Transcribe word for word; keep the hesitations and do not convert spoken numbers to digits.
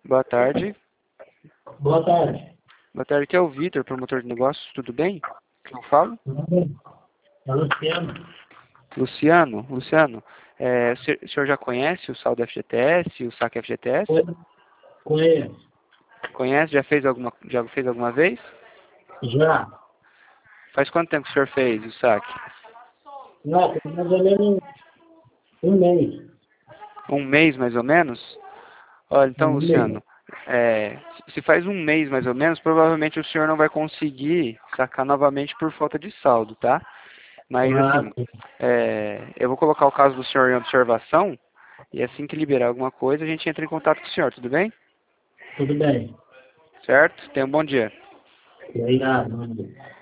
Boa tarde. Boa tarde. Boa tarde, aqui é o Vitor, promotor de negócios, tudo bem? Quem eu falo? Tudo bem? É Luciano. Luciano, Luciano, é, o senhor o senhor já conhece o saldo F G T S, o saque F G T S? Conheço. Conhece? Já fez alguma, já fez alguma vez? Já. Faz quanto tempo que o senhor fez o saque? Não, tem mais ou menos um mês. Um mês, mais ou menos? Olha, então, Um mês. Luciano, é, se faz um mês, mais ou menos, provavelmente o senhor não vai conseguir sacar novamente por falta de saldo, tá? Mas, Ah, assim, é, eu vou colocar o caso do senhor em observação e assim que liberar alguma coisa, a gente entra em contato com o senhor, tudo bem? tudo bem. Certo? Tenha um bom dia. Obrigado.